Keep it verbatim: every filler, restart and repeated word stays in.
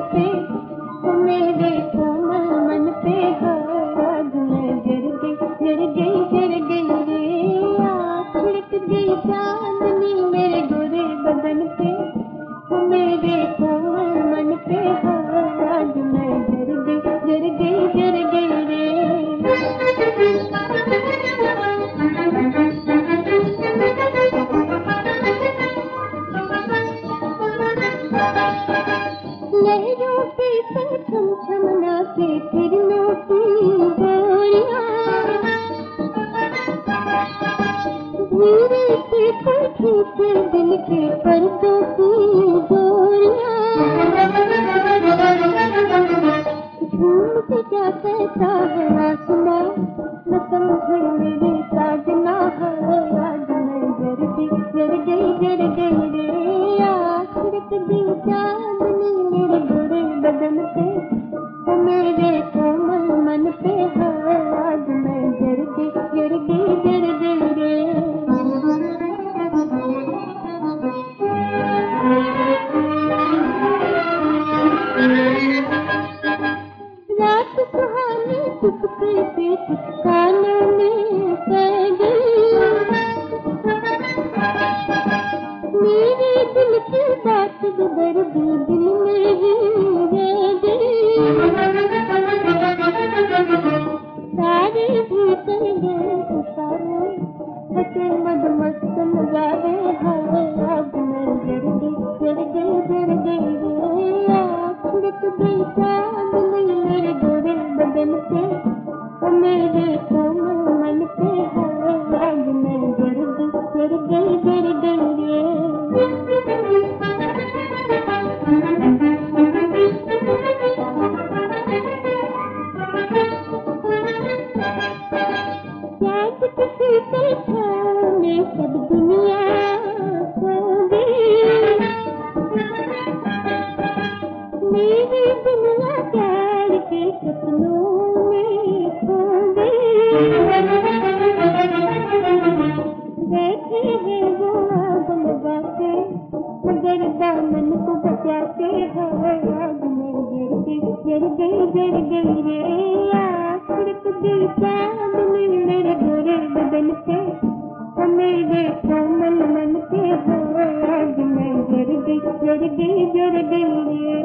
पे, वो मेरे कोमल मन पे आज मैं जर गई जर गई जर गई रे। आँख छिड़क गई चांदनी मेरे गोरे बदन पे, वो मेरे कोमल मन पे आज मैं जर गई जर गई जर गई रे। लहरों के संग छम छम नाचे किरणों की गोरियां, धीरे से पंखी से दिल के पर्दों की गोरियां, झूम के क्या कहता है आसमां न समझे मेरे साजना है। आज मैं जर गई जर गई जर गई रे। आँख छिड़क गई चांदनी मेरे गोरे बदन पे, वो मेरे कोमल मन पे आज मैं जर गई जर गई जर गई रे। रात सुहानी चुपके से कुछ कानों में कह गई, मेरे दिल की बात दर्द दिल में ही रह गई। सारे भीतर गए उतारे हंसे मदमस्त नजारे हवे। आज मैं जर गई जर गई जर गई रे। आँख छिड़क गई चांदनी मेरे गोरे बदन पे, वो मेरे कोमल मन पे आज मैं जर गई जर गई जर गई रे। शायद किसी के छाँव में सब दुनिया सो गई, मेरी दुनिया प्यार के सपनों में खो गई। बैठे हैं वो आग लगा के मगर दामन को बचाते हैं। आज मैं जर गई जर गई जर गई रे। आँख छिड़क गई चांदनी मेरे गोरे बदन पे, वो मेरे कोमल मन पे आज मैं जर गई जर गई जर गई रे।